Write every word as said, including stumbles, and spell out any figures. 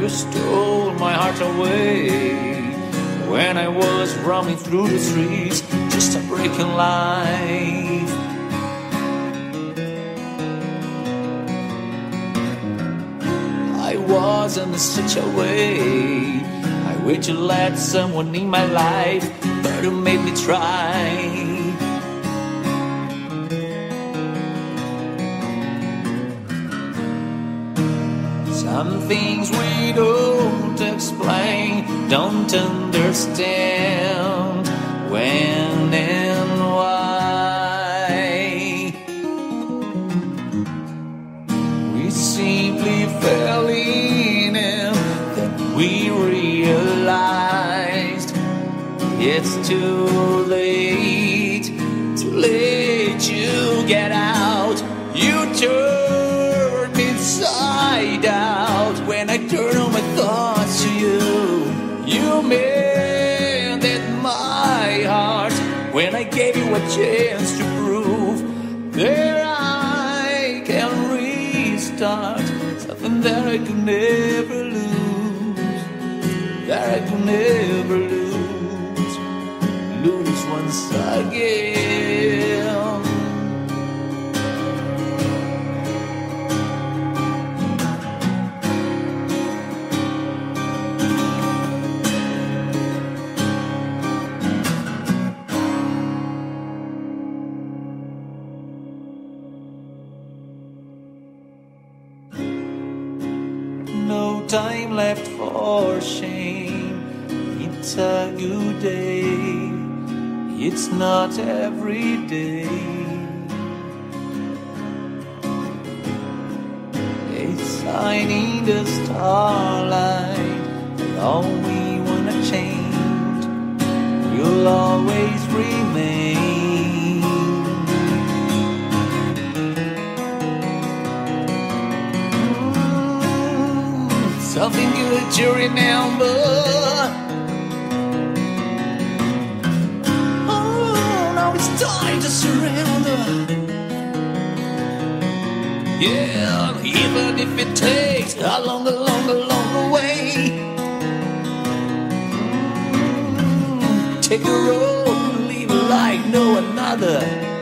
You stole my heart away when I was roaming through the streets, just a breaking life. I was in such a way. I wish to let someone in my life, but you made me try. Some things we don't explain, don't understand when and why. We simply fell in and then we realized it's too late, too late to get out. You turned me inside out when I turned all my thoughts to you. You mended my heart when I gave you a chance to prove that I can restart something that I could never lose, that I could never lose, lose once again. No time left for shame. It's a good day. It's not every day. A sign in the starlight. All we wanna change will always remain. Something good to remember. Oh, now it's time to surrender. Yeah, even if it takes a long, a long, a long way. Mm, take a road, live like no another.